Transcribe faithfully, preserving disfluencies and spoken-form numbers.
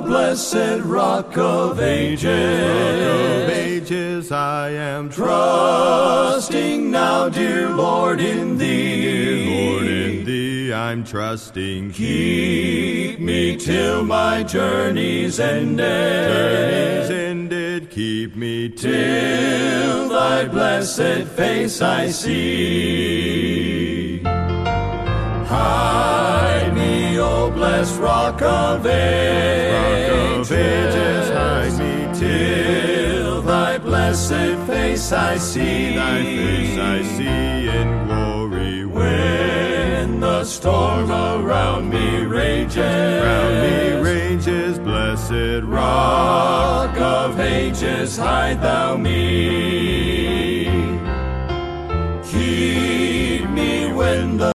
blessed Rock of Ages, Rock of Ages, I am trusting now, dear Lord, in Thee. Dear Lord, in Thee I'm trusting. Keep me till my journey's ended. Journey's ended, keep me till Thy blessed face I see. Hide me, O blessed Rock of Ages, Rock of Ages, hide me till Thy blessed face I see. Thy face I see in glory. When the storm around me rages, Around me rages, blessed Rock of Ages, hide Thou me. Keep me when the